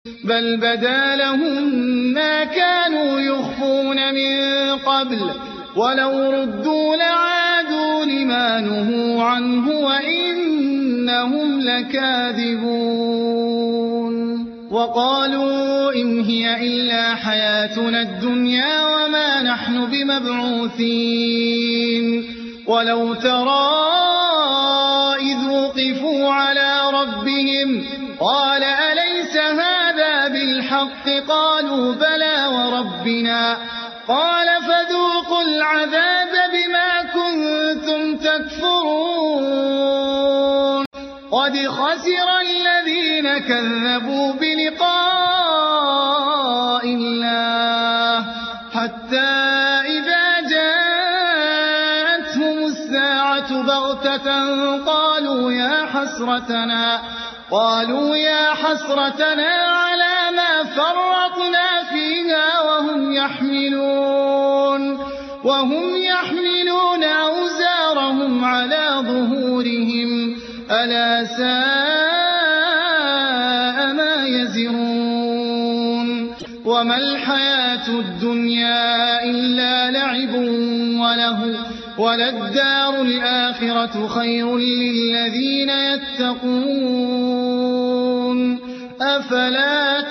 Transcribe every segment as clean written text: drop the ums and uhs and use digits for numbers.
بل بدا لهم ما كانوا يخفون من قبل ولو ردوا لعادوا لما نهوا عنه وإنهم لكاذبون وقالوا إن هي إلا حياتنا الدنيا وما نحن بمبعوثين ولو ترى إذ وقفوا على ربهم قال أليس هذا بالحق قالوا بلى وربنا قال فذوقوا العذاب بما كنتم تكفرون قد خسر الذين كذبوا بلقاء الله حتى إذا جاءتهم الساعة بغتة قالوا يا حسرتنا على ما فرطنا فيها وهم يحملون أوزارهم على ظهورهم ألا ساء ما يزرون وما الحياة الدنيا إلا لعب ولهو وللدار الآخرة خير للذين يتقون أفلا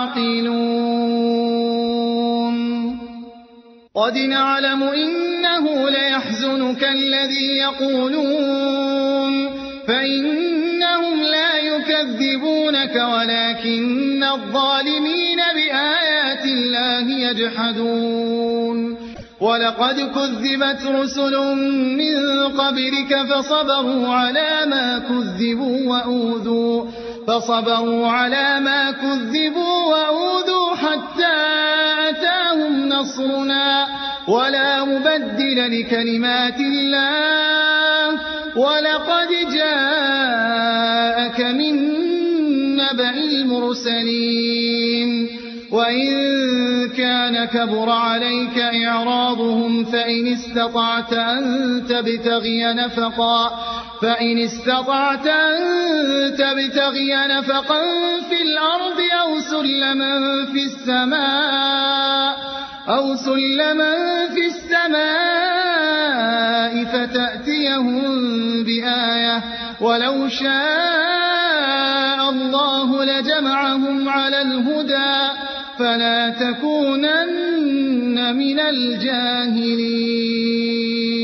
تعقلون قد نعلم إنه ليحزنك الذي يقولون فإنهم لا يكذبونك ولكن الظالمين بآيات الله يجحدون ولقد كذبت رسل من قبلك فصبروا على ما كذبوا وأوذوا حتى أتاهم نصرنا ولا مبدل لكلمات الله ولقد جاءك من نبأ المرسلين وإن كان كبر عليك إعراضهم فإن استطعت أن تبتغي نفقا في الأرض أو سلما في السماء فتأتيهم بآية ولو شاء الله لجمعهم على الهدى فلا تكونن من الجاهلين